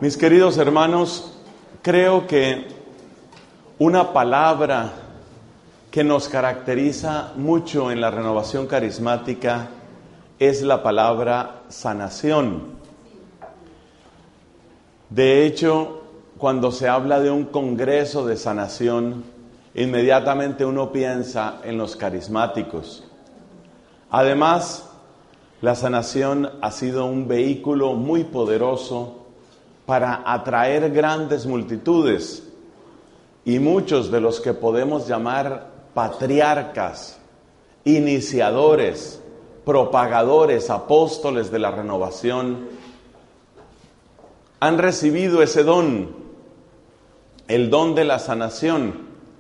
Mis queridos hermanos, creo que una palabra que nos caracteriza mucho en la renovación carismática es la palabra sanación. De hecho, cuando se habla de un congreso de sanación, inmediatamente uno piensa en los carismáticos. Además, la sanación ha sido un vehículo muy poderoso para atraer grandes multitudes, y muchos de los que podemos llamar patriarcas, iniciadores, propagadores, apóstoles de la renovación, han recibido ese don, el don de la sanación.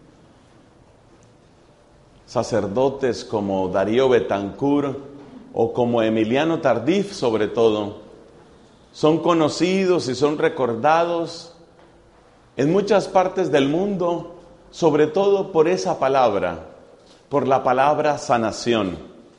Sacerdotes como Darío Betancourt o como Emiliano Tardif, sobre todo, son conocidos y son recordados en muchas partes del mundo, sobre todo por esa palabra, por la palabra sanación.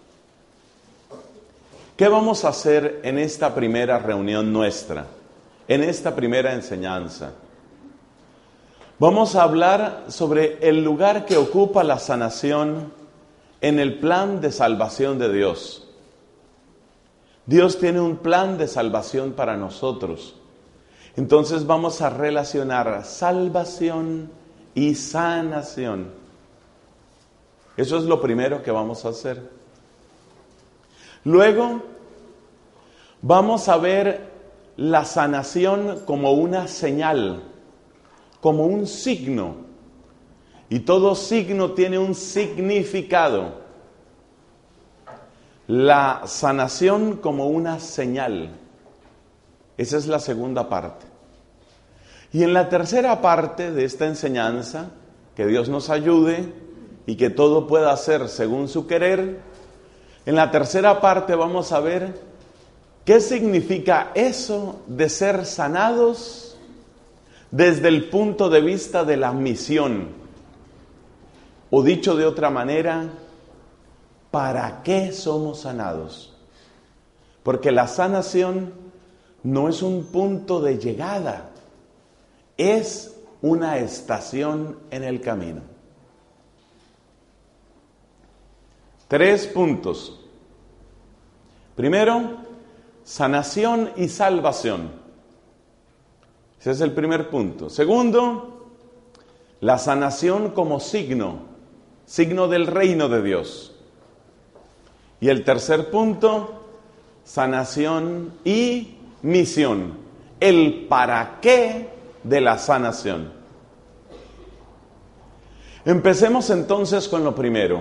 ¿Qué vamos a hacer en esta primera reunión nuestra, en esta primera enseñanza? Vamos a hablar sobre el lugar que ocupa la sanación en el plan de salvación de Dios. Dios tiene un plan de salvación para nosotros. Entonces vamos a relacionar salvación y sanación. Eso es lo primero que vamos a hacer. Luego vamos a ver la sanación como una señal, como un signo. Y todo signo tiene un significado. La sanación como una señal. Esa es la segunda parte. Y en la tercera parte de esta enseñanza, que Dios nos ayude y que todo pueda ser según su querer, en la tercera parte vamos a ver qué significa eso de ser sanados desde el punto de vista de la misión. O dicho de otra manera, ¿para qué somos sanados? Porque la sanación no es un punto de llegada, es una estación en el camino. 3 puntos. Primero, sanación y salvación. Ese es el primer punto. Segundo, la sanación como signo del reino de Dios. Y el tercer punto, sanación y misión, el para qué de la sanación. Empecemos entonces con lo primero,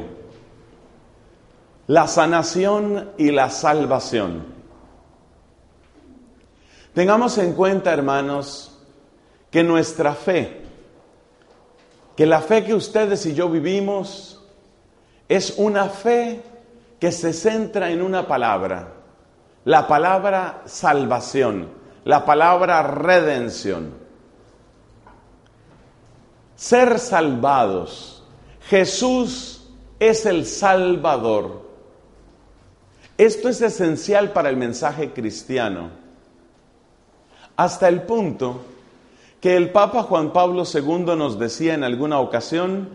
la sanación y la salvación. Tengamos en cuenta, hermanos, que nuestra fe, que la fe que ustedes y yo vivimos, es una fe que se centra en una palabra, la palabra salvación, la palabra redención. Ser salvados. Jesús es el Salvador. Esto es esencial para el mensaje cristiano, hasta el punto que el Papa Juan Pablo II nos decía en alguna ocasión: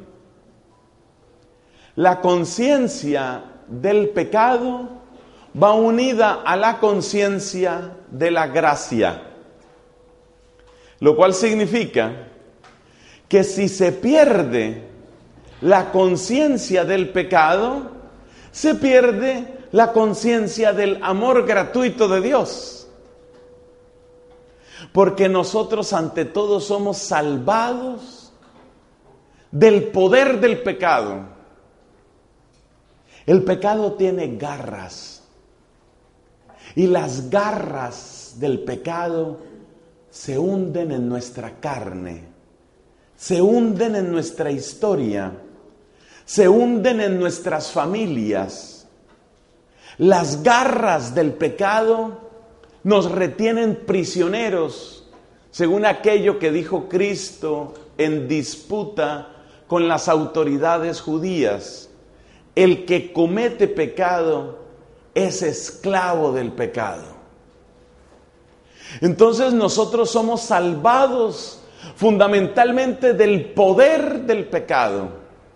la conciencia del pecado va unida a la conciencia de la gracia. Lo cual significa que si se pierde la conciencia del pecado, se pierde la conciencia del amor gratuito de Dios. Porque nosotros ante todo somos salvados del poder del pecado. El pecado tiene garras, y las garras del pecado se hunden en nuestra carne, se hunden en nuestra historia, se hunden en nuestras familias. Las garras del pecado nos retienen prisioneros, según aquello que dijo Cristo en disputa con las autoridades judías. El que comete pecado es esclavo del pecado. Entonces nosotros somos salvados fundamentalmente del poder del pecado.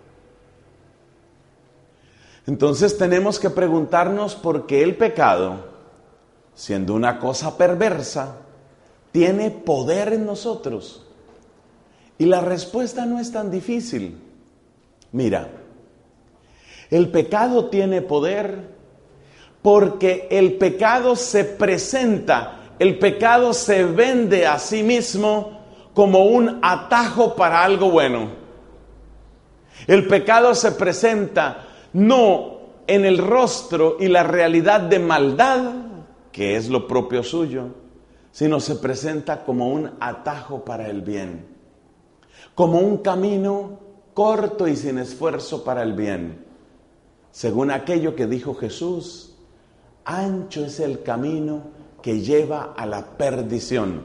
Entonces tenemos que preguntarnos por qué el pecado, siendo una cosa perversa, tiene poder en nosotros. Y la respuesta no es tan difícil. Mira, el pecado tiene poder porque el pecado se presenta, el pecado se vende a sí mismo como un atajo para algo bueno. El pecado se presenta no en el rostro y la realidad de maldad, que es lo propio suyo, sino se presenta como un atajo para el bien, como un camino corto y sin esfuerzo para el bien. Según aquello que dijo Jesús, ancho es el camino que lleva a la perdición.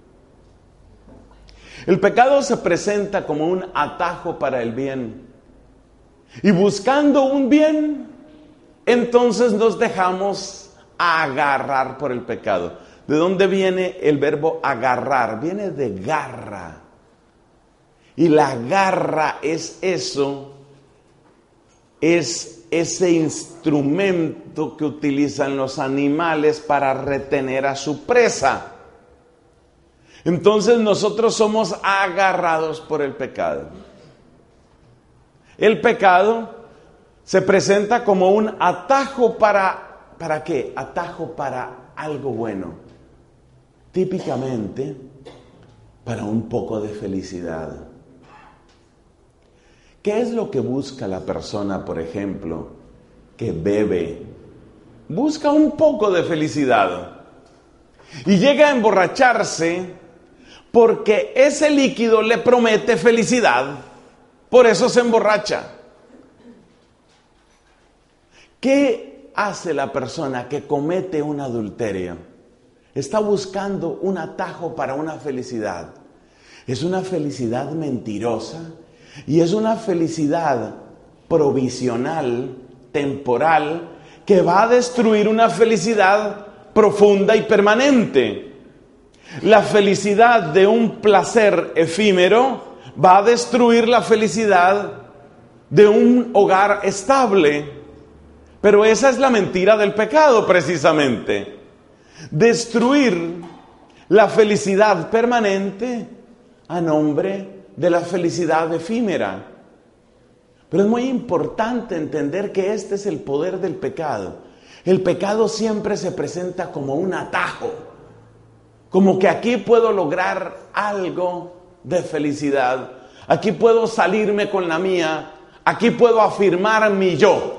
El pecado se presenta como un atajo para el bien. Y buscando un bien, entonces nos dejamos agarrar por el pecado. ¿De dónde viene el verbo agarrar? Viene de garra. Y la garra es eso, es ese instrumento que utilizan los animales para retener a su presa. Entonces nosotros somos agarrados por el pecado. El pecado se presenta como un atajo ¿para qué? Atajo para algo bueno. Típicamente para un poco de felicidad. ¿Qué es lo que busca la persona, por ejemplo, que bebe? Busca un poco de felicidad y llega a emborracharse porque ese líquido le promete felicidad. Por eso se emborracha. ¿Qué hace la persona que comete un adulterio? Está buscando un atajo para una felicidad. Es una felicidad mentirosa y es una felicidad provisional, temporal, que va a destruir una felicidad profunda y permanente. La felicidad de un placer efímero va a destruir la felicidad de un hogar estable. Pero esa es la mentira del pecado, precisamente. Destruir la felicidad permanente a nombre de la felicidad efímera. Pero es muy importante entender que este es el poder del pecado. El pecado siempre se presenta como un atajo, como que aquí puedo lograr algo de felicidad, aquí puedo salirme con la mía, aquí puedo afirmar mi yo.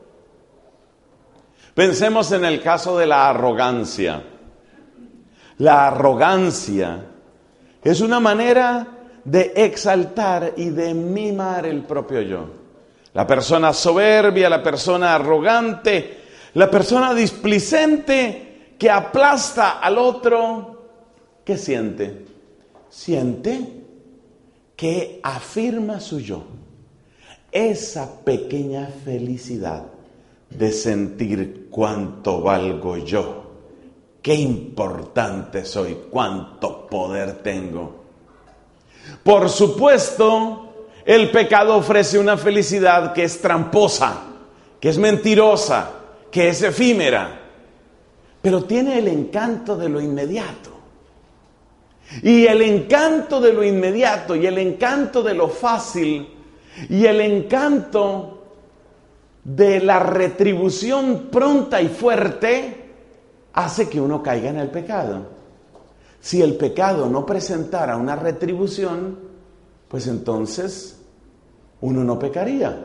Pensemos en el caso de la arrogancia. La arrogancia es una manera de exaltar y de mimar el propio yo. La persona soberbia, la persona arrogante, la persona displicente que aplasta al otro, ¿qué siente? Siente que afirma su yo. Esa pequeña felicidad de sentir cuánto valgo yo, qué importante soy, cuánto poder tengo. Por supuesto, el pecado ofrece una felicidad que es tramposa, que es mentirosa, que es efímera, pero tiene el encanto de lo inmediato. Y el encanto de lo inmediato, y el encanto de lo fácil, y el encanto de la retribución pronta y fuerte, hace que uno caiga en el pecado. Si el pecado no presentara una retribución, pues entonces uno no pecaría.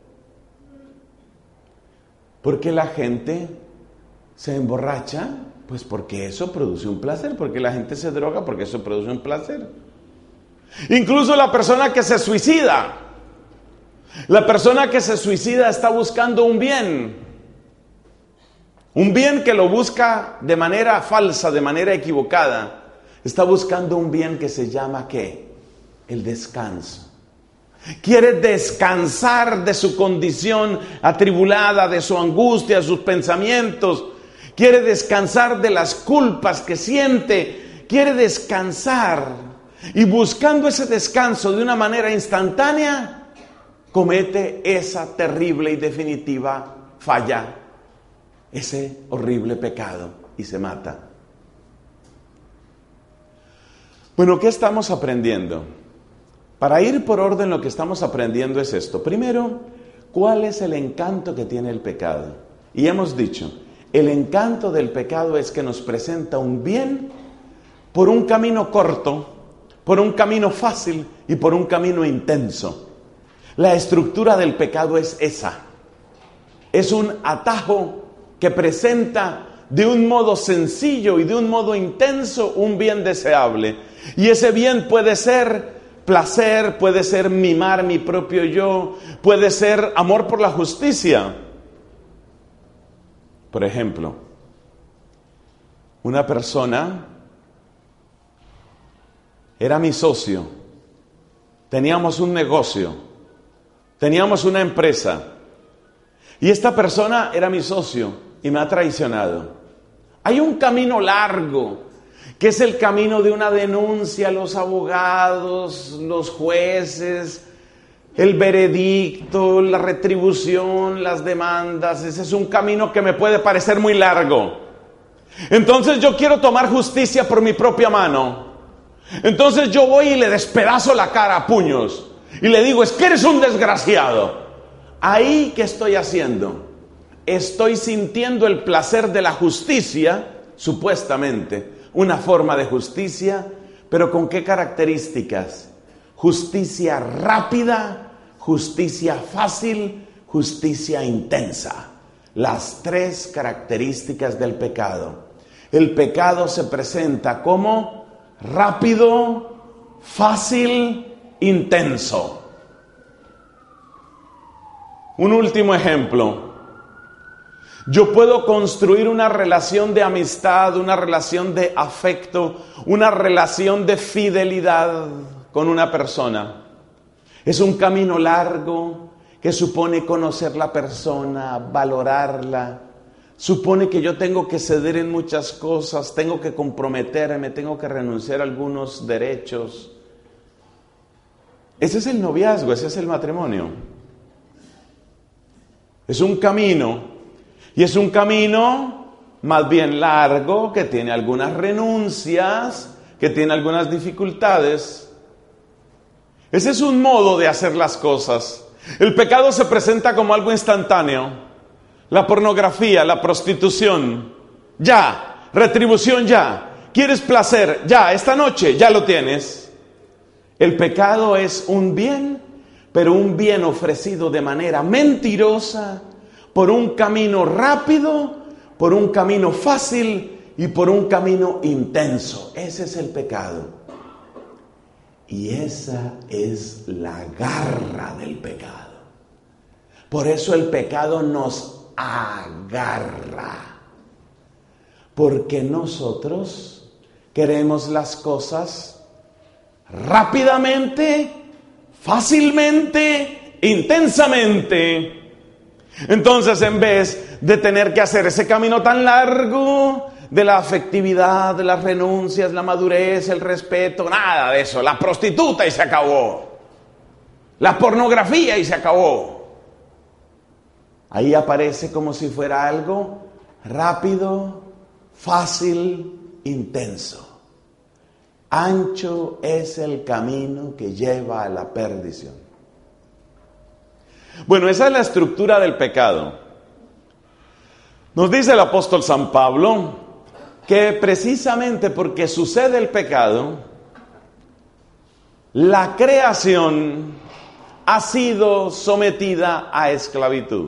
Porque la gente se emborracha, pues porque eso produce un placer, porque la gente se droga, porque eso produce un placer. Incluso la persona que se suicida, está buscando un bien que lo busca de manera falsa, de manera equivocada. Está buscando un bien que se llama ¿qué? El descanso. Quiere descansar de su condición atribulada, de su angustia, de sus pensamientos. quiere descansar de las culpas que siente, quiere descansar. Y buscando ese descanso de una manera instantánea, comete esa terrible y definitiva falla, ese horrible pecado, y se mata. Bueno, ¿qué estamos aprendiendo? Para ir por orden, lo que estamos aprendiendo es esto. Primero, ¿cuál es el encanto que tiene el pecado? Y hemos dicho, el encanto del pecado es que nos presenta un bien por un camino corto, por un camino fácil y por un camino intenso. La estructura del pecado es esa. Es un atajo que presenta de un modo sencillo y de un modo intenso un bien deseable. Y ese bien puede ser placer, puede ser mimar mi propio yo, puede ser amor por la justicia. Por ejemplo, una persona era mi socio, teníamos un negocio, teníamos una empresa, y esta persona era mi socio y me ha traicionado. Hay un camino largo, que es el camino de una denuncia, los abogados, los jueces, el veredicto, la retribución, las demandas. Ese es un camino que me puede parecer muy largo. Entonces yo quiero tomar justicia por mi propia mano. Entonces yo voy y le despedazo la cara a puños y le digo, es que eres un desgraciado. Ahí, ¿qué estoy haciendo? Estoy sintiendo el placer de la justicia, supuestamente, una forma de justicia, pero ¿con qué características? Justicia rápida, justicia fácil, justicia intensa. Las tres características del pecado. El pecado se presenta como rápido, fácil, intenso. Un último ejemplo. Yo puedo construir una relación de amistad, una relación de afecto, una relación de fidelidad con una persona. Es un camino largo que supone conocer la persona, valorarla. Supone que yo tengo que ceder en muchas cosas, tengo que comprometerme, tengo que renunciar a algunos derechos. Ese es el noviazgo, ese es el matrimonio. Es un camino. Y es un camino más bien largo, que tiene algunas renuncias, que tiene algunas dificultades. Ese es un modo de hacer las cosas. El pecado se presenta como algo instantáneo. La pornografía, la prostitución, ya. Retribución, ya. ¿Quieres placer? Ya. Esta noche, ya lo tienes. El pecado es un bien, pero un bien ofrecido de manera mentirosa, por un camino rápido, por un camino fácil y por un camino intenso. Ese es el pecado. Y esa es la garra del pecado. Por eso el pecado nos agarra. Porque nosotros queremos las cosas rápidamente, fácilmente, intensamente. Entonces, en vez de tener que hacer ese camino tan largo de la afectividad, de las renuncias, la madurez, el respeto, nada de eso, la prostituta y se acabó, la pornografía y se acabó. Ahí aparece como si fuera algo rápido, fácil, intenso. Ancho es el camino que lleva a la perdición. Bueno, esa es la estructura del pecado. Nos dice el apóstol San Pablo que precisamente porque sucede el pecado, la creación ha sido sometida a esclavitud.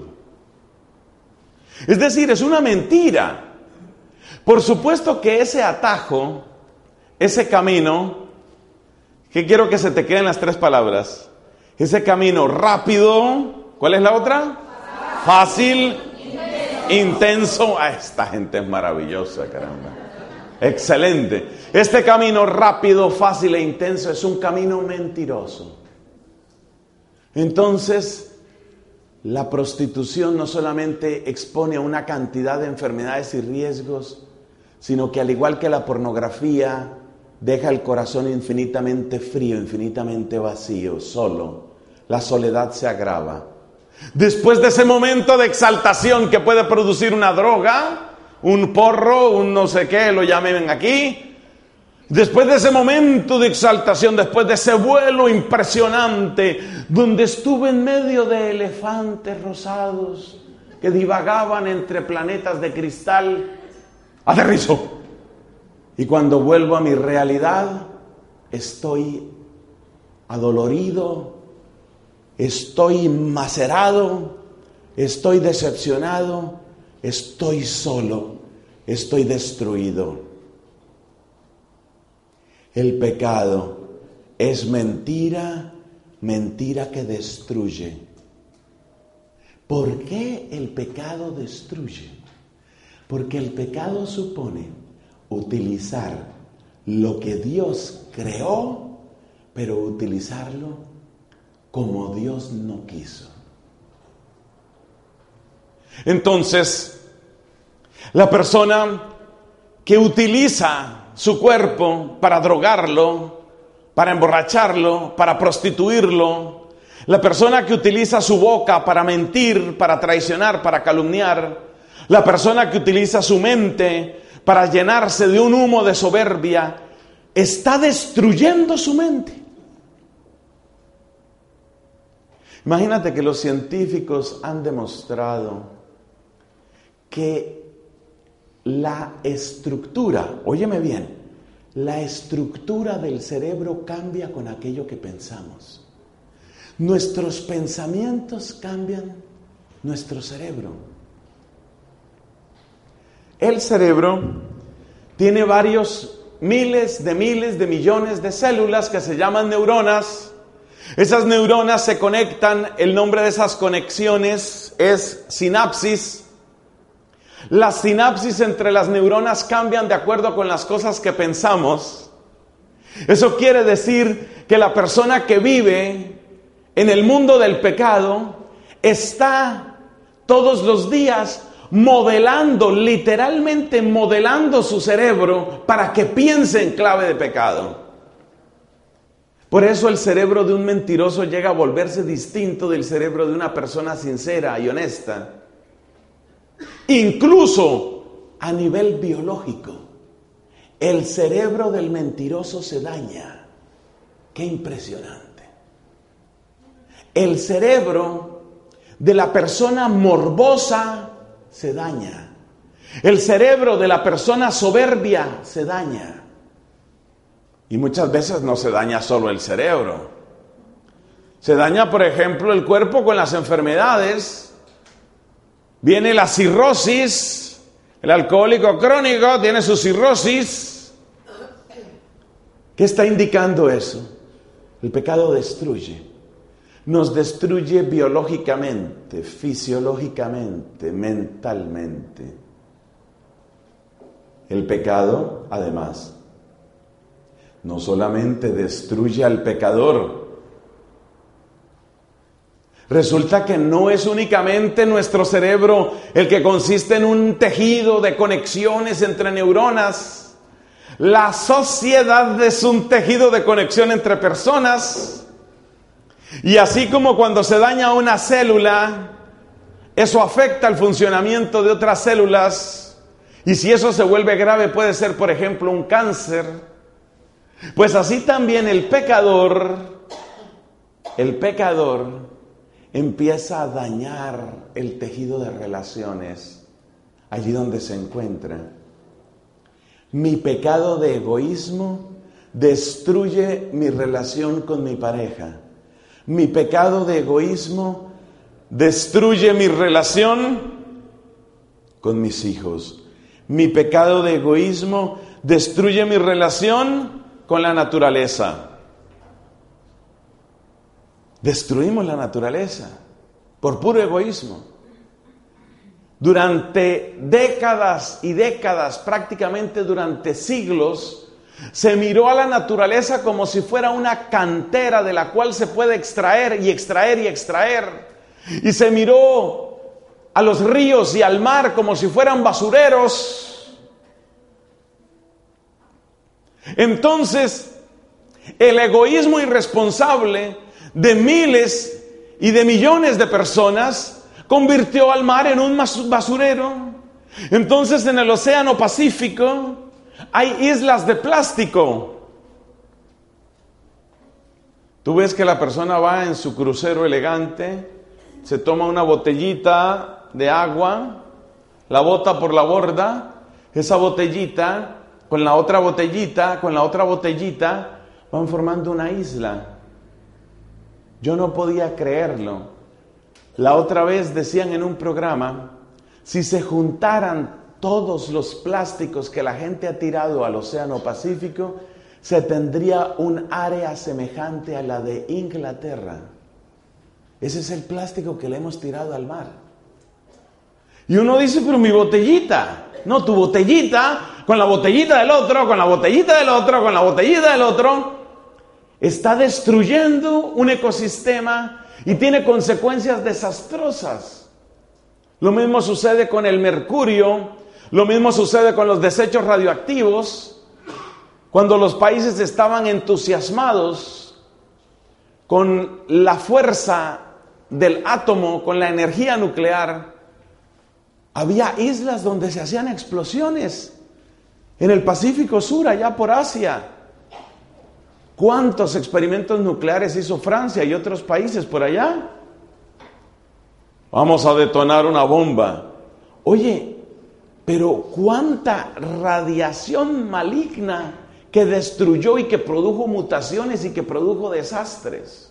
Es decir, es una mentira. Por supuesto que ese atajo, ese camino, que quiero que se te queden las tres palabras, ese camino rápido, ¿cuál es la otra? Fácil, intenso. Esta gente es maravillosa, caramba. Excelente. Este camino rápido, fácil e intenso es un camino mentiroso. Entonces, La prostitución no solamente expone a una cantidad de enfermedades y riesgos, sino que al igual que la pornografía, deja el corazón infinitamente frío, infinitamente vacío, solo. La soledad se agrava. Después de ese momento de exaltación que puede producir una droga, un porro, un no sé qué, lo llamen aquí, después de ese momento de exaltación, después de ese vuelo impresionante, donde estuve en medio de elefantes rosados que divagaban entre planetas de cristal, aterrizo. Y cuando vuelvo a mi realidad, estoy adolorido, estoy macerado, estoy decepcionado, estoy solo, estoy destruido. El pecado es mentira, mentira que destruye. ¿Por qué el pecado destruye? Porque el pecado supone utilizar lo que Dios creó, pero utilizarlo como Dios no quiso. Entonces, la persona que utiliza su cuerpo para drogarlo, para emborracharlo, para prostituirlo, la persona que utiliza su boca para mentir, para traicionar, para calumniar, la persona que utiliza su mente para llenarse de un humo de soberbia, está destruyendo su mente. Imagínate que los científicos han demostrado que la estructura, óyeme bien, la estructura del cerebro cambia con aquello que pensamos. Nuestros pensamientos cambian nuestro cerebro. El cerebro tiene varios miles de millones de células que se llaman neuronas. Esas neuronas se conectan, el nombre de esas conexiones es sinapsis. Las sinapsis entre las neuronas cambian de acuerdo con las cosas que pensamos. Eso quiere decir que la persona que vive en el mundo del pecado está todos los días modelando, literalmente modelando su cerebro para que piense en clave de pecado. Por eso el cerebro de un mentiroso llega a volverse distinto del cerebro de una persona sincera y honesta. Incluso a nivel biológico, el cerebro del mentiroso se daña. ¡Qué impresionante! El cerebro de la persona morbosa se daña. El cerebro de la persona soberbia se daña. Y muchas veces no se daña solo el cerebro. Se daña, por ejemplo, el cuerpo con las enfermedades. Viene la cirrosis. El alcohólico crónico tiene su cirrosis. ¿Qué está indicando eso? El pecado destruye. Nos destruye biológicamente, fisiológicamente, mentalmente. El pecado, además, no solamente destruye al pecador. Resulta que no es únicamente nuestro cerebro el que consiste en un tejido de conexiones entre neuronas. La sociedad es un tejido de conexión entre personas. Y así como cuando se daña una célula, eso afecta el funcionamiento de otras células. Y si eso se vuelve grave, puede ser, por ejemplo, un cáncer. Pues así también el pecador empieza a dañar el tejido de relaciones allí donde se encuentra. Mi pecado de egoísmo destruye mi relación con mi pareja. Mi pecado de egoísmo destruye mi relación con mis hijos. Mi pecado de egoísmo destruye mi relación con la naturaleza. Destruimos la naturaleza por puro egoísmo. Durante décadas y décadas, prácticamente durante siglos, se miró a la naturaleza como si fuera una cantera de la cual se puede extraer y extraer y extraer. y se miró a los ríos y al mar como si fueran basureros. Entonces, el egoísmo irresponsable de miles y de millones de personas convirtió al mar en un basurero. Entonces, en el Océano Pacífico hay islas de plástico. Tú ves que la persona va en su crucero elegante, se toma una botellita de agua, la bota por la borda, esa botellita con la otra botellita, van formando una isla. Yo no podía creerlo. La otra vez decían en un programa, si se juntaran todos los plásticos que la gente ha tirado al Océano Pacífico, se tendría un área semejante a la de Inglaterra. Ese es el plástico que le hemos tirado al mar. Y uno dice, pero mi botellita. No, tu botellita, con la botellita del otro, con la botellita del otro, con la botellita del otro, está destruyendo un ecosistema y tiene consecuencias desastrosas. Lo mismo sucede con el mercurio, lo mismo sucede con los desechos radioactivos. Cuando los países estaban entusiasmados con la fuerza del átomo, con la energía nuclear, había islas donde se hacían explosiones. En el Pacífico Sur, allá por Asia. ¿Cuántos experimentos nucleares hizo Francia y otros países por allá? Vamos a detonar una bomba. Oye, pero cuánta radiación maligna que destruyó y que produjo mutaciones y que produjo desastres.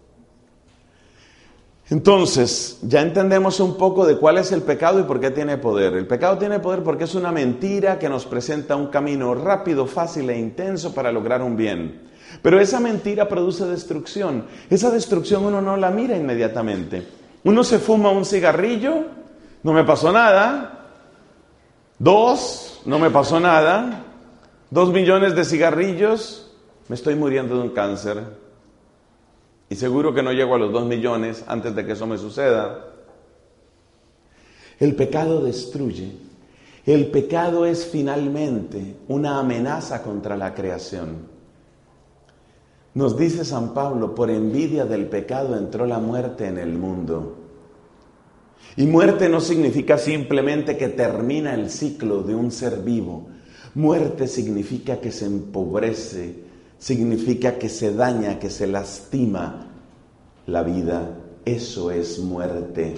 Entonces, ya entendemos un poco de cuál es el pecado y por qué tiene poder. El pecado tiene poder porque es una mentira que nos presenta un camino rápido, fácil e intenso para lograr un bien. Pero esa mentira produce destrucción. Esa destrucción uno no la mira inmediatamente. Uno se fuma un cigarrillo, no me pasó nada. 2, no me pasó nada. 2 millones de cigarrillos, me estoy muriendo de un cáncer. Y seguro que no llego a los 2 millones antes de que eso me suceda. El pecado destruye. El pecado es finalmente una amenaza contra la creación. Nos dice San Pablo, por envidia del pecado entró la muerte en el mundo. Y muerte no significa simplemente que termina el ciclo de un ser vivo. Muerte significa que se empobrece, significa que se daña, que se lastima la vida. Eso es muerte.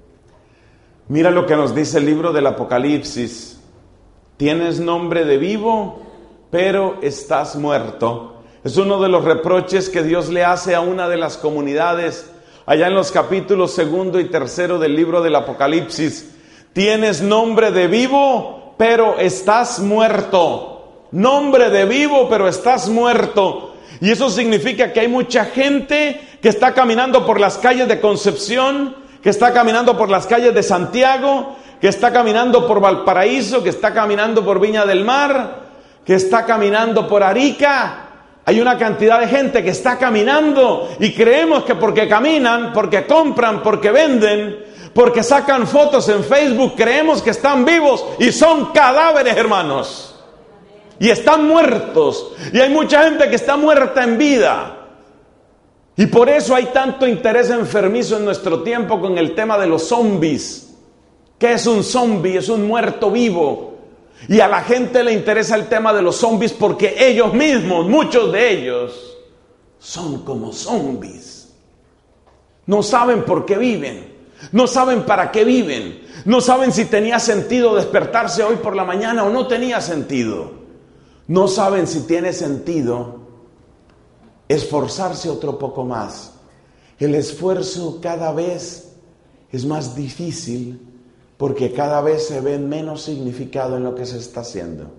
Mira lo que nos dice el libro del Apocalipsis. Tienes nombre de vivo, pero estás muerto. Es uno de los reproches que Dios le hace a una de las comunidades allá en los capítulos 2 y 3 del libro del Apocalipsis. Tienes nombre de vivo, pero estás muerto. Nombre de vivo, pero estás muerto. Y eso significa que hay mucha gente que está caminando por las calles de Concepción, que está caminando por las calles de Santiago, que está caminando por Valparaíso, que está caminando por Viña del Mar, que está caminando por Arica. Hay una cantidad de gente que está caminando y creemos que porque caminan, porque compran, porque venden, porque sacan fotos en Facebook, creemos que están vivos y son cadáveres, hermanos. Y están muertos. Y hay mucha gente que está muerta en vida. Y por eso hay tanto interés enfermizo en nuestro tiempo con el tema de los zombies. ¿Qué es un zombie? Es un muerto vivo. Y a la gente le interesa el tema de los zombies porque ellos mismos, muchos de ellos, son como zombies. No saben por qué viven. No saben para qué viven. No saben si tenía sentido despertarse hoy por la mañana o no tenía sentido. No saben si tiene sentido esforzarse otro poco más. El esfuerzo cada vez es más difícil porque cada vez se ve menos significado en lo que se está haciendo.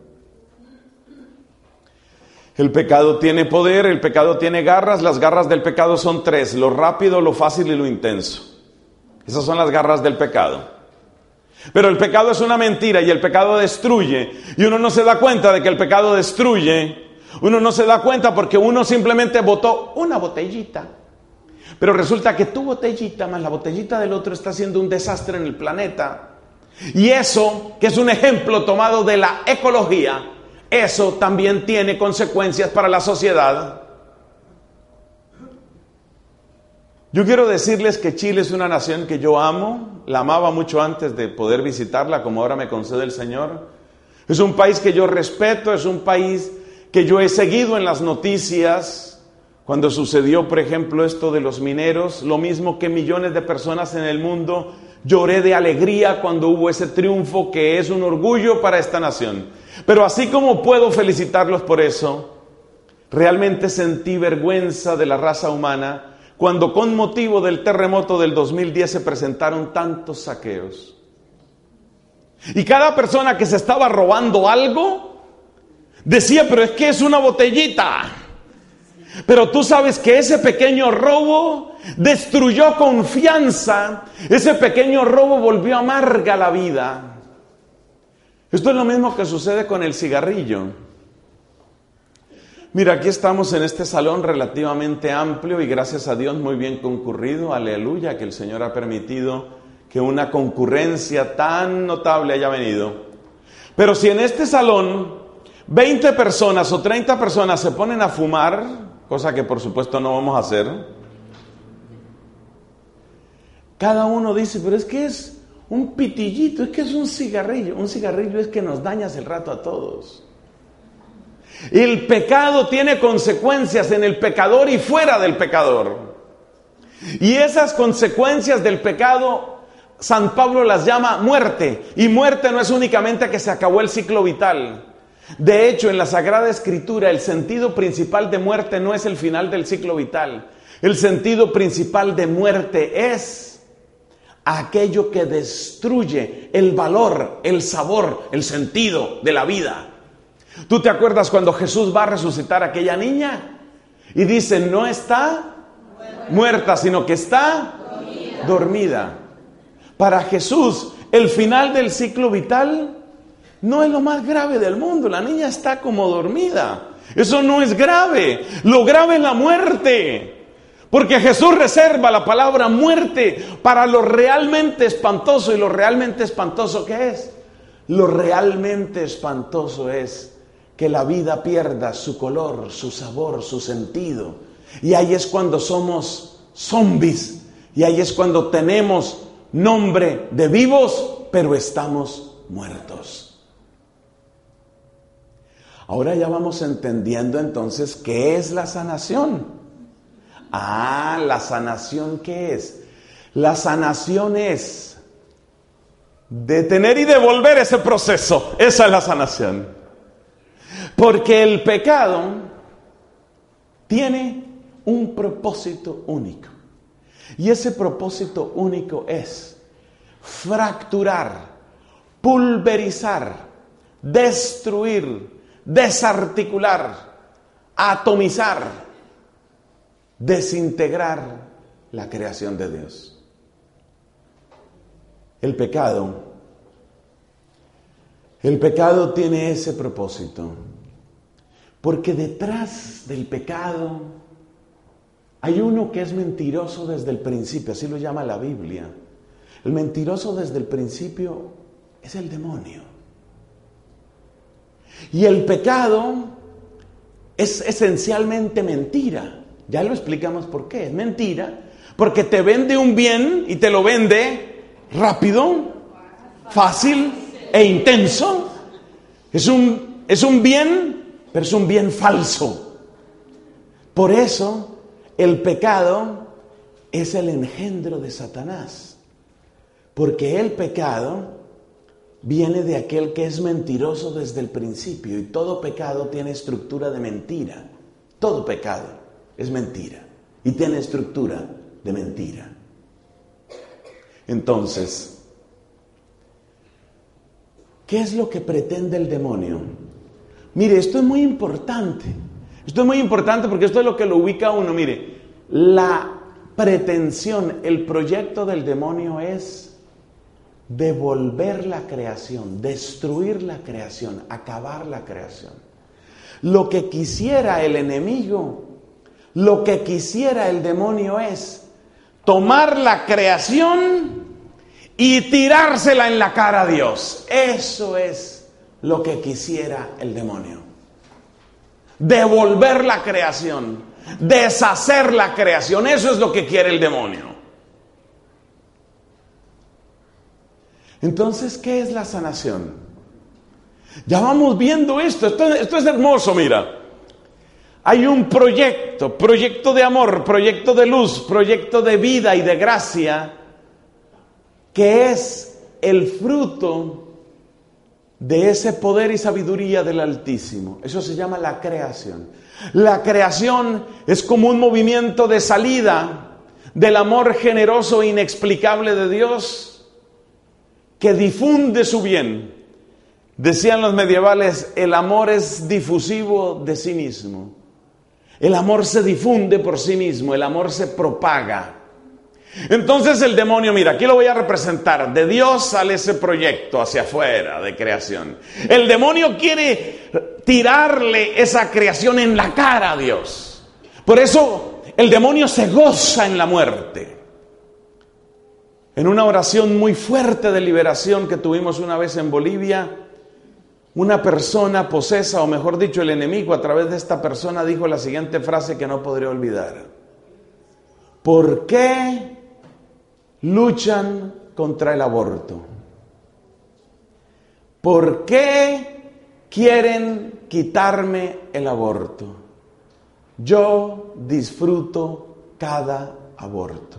El pecado tiene poder, el pecado tiene garras. Las garras del pecado son 3: lo rápido, lo fácil y lo intenso. Esas son las garras del pecado. Pero el pecado es una mentira y el pecado destruye. Y uno no se da cuenta de que el pecado destruye. Uno no se da cuenta porque uno simplemente botó una botellita. Pero resulta que tu botellita más la botellita del otro está haciendo un desastre en el planeta. Y eso, que es un ejemplo tomado de la ecología, eso también tiene consecuencias para la sociedad. Yo quiero decirles que Chile es una nación que yo amo, la amaba mucho antes de poder visitarla, como ahora me concede el Señor. Es un país que yo respeto, es un país que yo he seguido en las noticias, cuando sucedió, por ejemplo, esto de los mineros, lo mismo que millones de personas en el mundo, lloré de alegría cuando hubo ese triunfo que es un orgullo para esta nación. Pero así como puedo felicitarlos por eso, realmente sentí vergüenza de la raza humana cuando con motivo del terremoto del 2010 se presentaron tantos saqueos. Y cada persona que se estaba robando algo decía, pero es que es una botellita. Pero tú sabes que ese pequeño robo destruyó confianza, ese pequeño robo volvió amarga la vida. Esto es lo mismo que sucede con el cigarrillo. Mira, aquí estamos en este salón relativamente amplio y gracias a Dios muy bien concurrido, aleluya, que el Señor ha permitido que una concurrencia tan notable haya venido. Pero si en este salón 20 personas o 30 personas se ponen a fumar, cosa que por supuesto no vamos a hacer, cada uno dice, pero es que es un pitillito, es que es un cigarrillo es que nos dañas el rato a todos. El pecado tiene consecuencias en el pecador y fuera del pecador. Y esas consecuencias del pecado, San Pablo las llama muerte. Y muerte no es únicamente que se acabó el ciclo vital. De hecho, en la Sagrada Escritura, el sentido principal de muerte no es el final del ciclo vital. El sentido principal de muerte es aquello que destruye el valor, el sabor, el sentido de la vida. ¿Tú te acuerdas cuando Jesús va a resucitar a aquella niña? Y dice, no está muerta, sino que está dormida. Para Jesús, el final del ciclo vital no es lo más grave del mundo. La niña está como dormida. Eso no es grave. Lo grave es la muerte. Porque Jesús reserva la palabra muerte para lo realmente espantoso. ¿Y lo realmente espantoso qué es? Lo realmente espantoso es que la vida pierda su color, su sabor, su sentido. Y ahí es cuando somos zombies. Y ahí es cuando tenemos nombre de vivos, pero estamos muertos. Ahora ya vamos entendiendo entonces qué es la sanación. La sanación, ¿qué es? La sanación es detener y devolver ese proceso. Esa es la sanación. Porque el pecado tiene un propósito único. Y ese propósito único es fracturar, pulverizar, destruir, desarticular, atomizar, desintegrar la creación de Dios. El pecado tiene ese propósito. Porque detrás del pecado hay uno que es mentiroso desde el principio, así lo llama la Biblia. El mentiroso desde el principio es el demonio. Y el pecado es esencialmente mentira. Ya lo explicamos por qué. Es mentira porque te vende un bien y te lo vende rápido, fácil e intenso. Es un bien, pero es un bien falso. Por eso el pecado es el engendro de Satanás. Porque el pecado viene de aquel que es mentiroso desde el principio. Y todo pecado tiene estructura de mentira. Todo pecado es mentira. Y tiene estructura de mentira. Entonces, ¿qué es lo que pretende el demonio? Mire, esto es muy importante. Esto es muy importante porque esto es lo que lo ubica a uno. Mire, la pretensión, el proyecto del demonio es devolver la creación, destruir la creación, acabar la creación. Lo que quisiera el enemigo Lo que quisiera el demonio es tomar la creación y tirársela en la cara a Dios. Eso es lo que quisiera el demonio. Devolver la creación, deshacer la creación. Eso es lo que quiere el demonio. Entonces, ¿qué es la sanación? Ya vamos viendo esto es hermoso, mira. Hay un proyecto de amor, proyecto de luz, proyecto de vida y de gracia, que es el fruto de ese poder y sabiduría del Altísimo. Eso se llama la creación. La creación es como un movimiento de salida del amor generoso e inexplicable de Dios, que difunde su bien. Decían los medievales, el amor es difusivo de sí mismo. El amor se difunde por sí mismo, el amor se propaga. Entonces el demonio, mira, aquí lo voy a representar. De Dios sale ese proyecto hacia afuera de creación. El demonio quiere tirarle esa creación en la cara a Dios. Por eso el demonio se goza en la muerte. En una oración muy fuerte de liberación que tuvimos una vez en Bolivia, una persona posesa, o mejor dicho, el enemigo a través de esta persona dijo la siguiente frase que no podré olvidar. ¿Por qué luchan contra el aborto? ¿Por qué quieren quitarme el aborto? Yo disfruto cada aborto.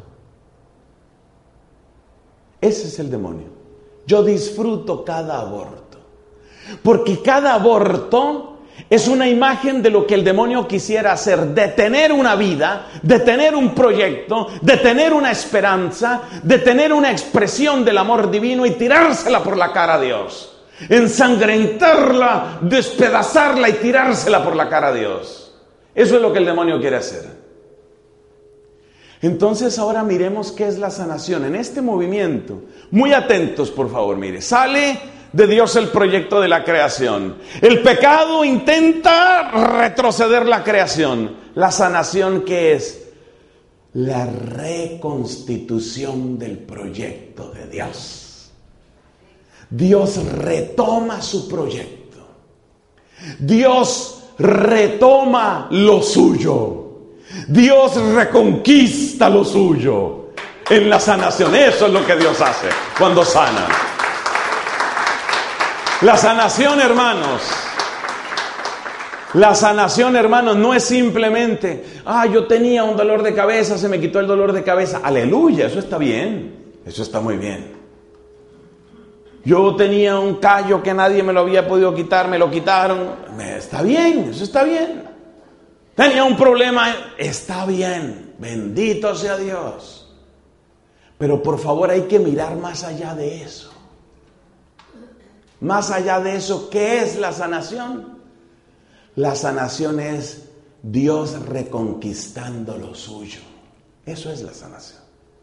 Ese es el demonio. Yo disfruto cada aborto. Porque cada aborto es una imagen de lo que el demonio quisiera hacer: detener una vida, detener un proyecto, detener una esperanza, detener una expresión del amor divino y tirársela por la cara a Dios. Ensangrentarla, despedazarla y tirársela por la cara a Dios. Eso es lo que el demonio quiere hacer. Entonces ahora miremos qué es la sanación. En este movimiento, muy atentos por favor, mire, sale de Dios el proyecto de la creación. El pecado intenta retroceder la creación. La sanación, ¿qué es? La reconstitución del proyecto de Dios. Dios retoma su proyecto. Dios retoma lo suyo. Dios reconquista lo suyo en la sanación. Eso es lo que Dios hace cuando sana. La sanación, hermanos, no es simplemente, yo tenía un dolor de cabeza, se me quitó el dolor de cabeza. Aleluya, eso está bien, eso está muy bien. Yo tenía un callo que nadie me lo había podido quitar, me lo quitaron. Está bien, eso está bien. Tenía un problema, está bien, bendito sea Dios. Pero por favor hay que mirar más allá de eso. Más allá de eso, ¿qué es la sanación? La sanación es Dios reconquistando lo suyo. Eso es la sanación.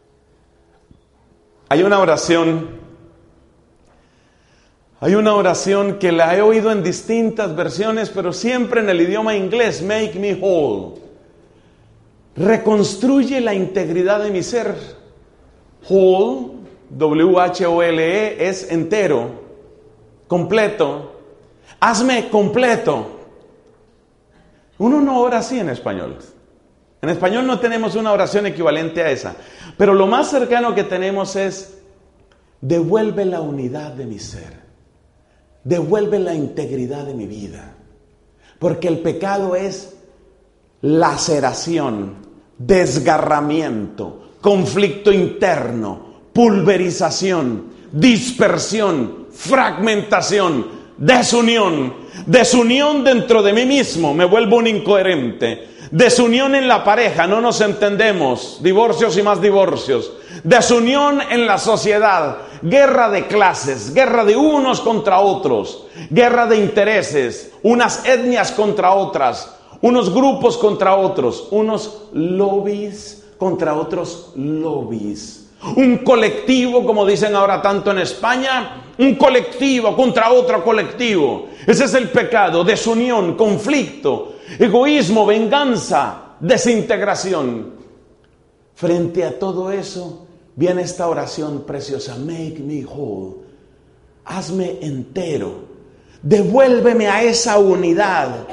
Hay una oración que la he oído en distintas versiones, pero siempre en el idioma inglés: make me whole. Reconstruye la integridad de mi ser. Whole, W-H-O-L-E, es entero, completo. Hazme completo. Uno no ora así en español. En español no tenemos una oración equivalente a esa. Pero lo más cercano que tenemos es: devuelve la unidad de mi ser. Devuelve la integridad de mi vida. Porque el pecado es laceración, desgarramiento, conflicto interno, pulverización, dispersión, fragmentación, desunión. Desunión dentro de mí mismo, me vuelvo un incoherente. Desunión en la pareja, no nos entendemos, divorcios y más divorcios. Desunión en la sociedad, guerra de clases, guerra de unos contra otros, guerra de intereses, unas etnias contra otras, unos grupos contra otros, unos lobbies contra otros lobbies. Un colectivo, como dicen ahora tanto en España, un colectivo contra otro colectivo. Ese es el pecado: desunión, conflicto, egoísmo, venganza, desintegración. Frente a todo eso, viene esta oración preciosa: make me whole, hazme entero, devuélveme a esa unidad,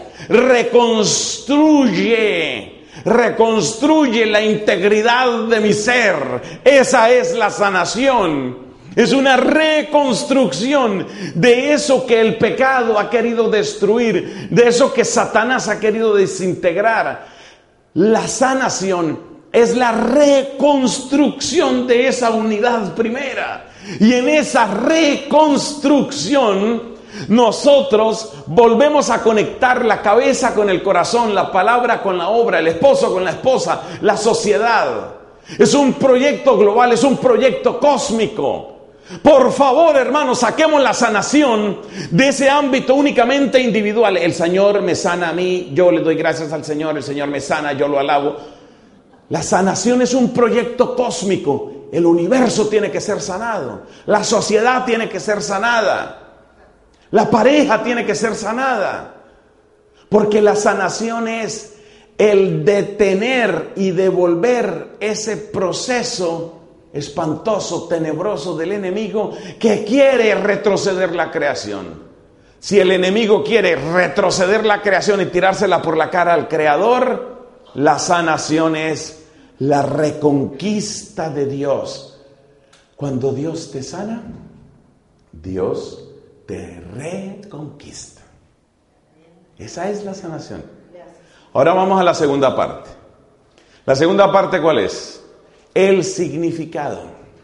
reconstruye la integridad de mi ser. Esa es la sanación. Es una reconstrucción de eso que el pecado ha querido destruir, de eso que Satanás ha querido desintegrar. La sanación es la reconstrucción de esa unidad primera. Y en esa reconstrucción nosotros volvemos a conectar la cabeza con el corazón, la palabra con la obra, el esposo con la esposa, la sociedad. Es un proyecto global, es un proyecto cósmico. Por favor, hermanos, saquemos la sanación de ese ámbito únicamente individual. El Señor me sana a mí, yo le doy gracias al Señor, el Señor me sana, yo lo alabo. La sanación es un proyecto cósmico. El universo tiene que ser sanado, la sociedad tiene que ser sanada, la pareja tiene que ser sanada, porque la sanación es el detener y devolver ese proceso espantoso, tenebroso del enemigo que quiere retroceder la creación. Si el enemigo quiere retroceder la creación y tirársela por la cara al Creador, la sanación es la reconquista de Dios. Cuando Dios te sana, Dios te reconquista. Esa es la sanación. Ahora vamos a la segunda parte. ¿La segunda parte cuál es? El significado.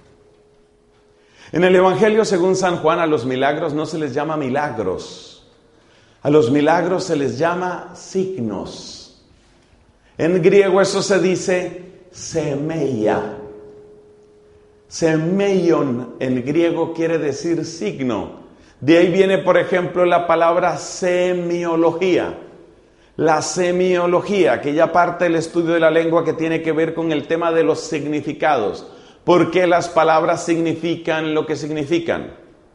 En el Evangelio según San Juan, a los milagros no se les llama milagros. A los milagros se les llama signos. En griego eso se dice semeia. Semeion en griego quiere decir signo. De ahí viene, por ejemplo, la palabra semiología. La semiología, aquella parte del estudio de la lengua que tiene que ver con el tema de los significados. ¿Por qué las palabras significan lo que significan?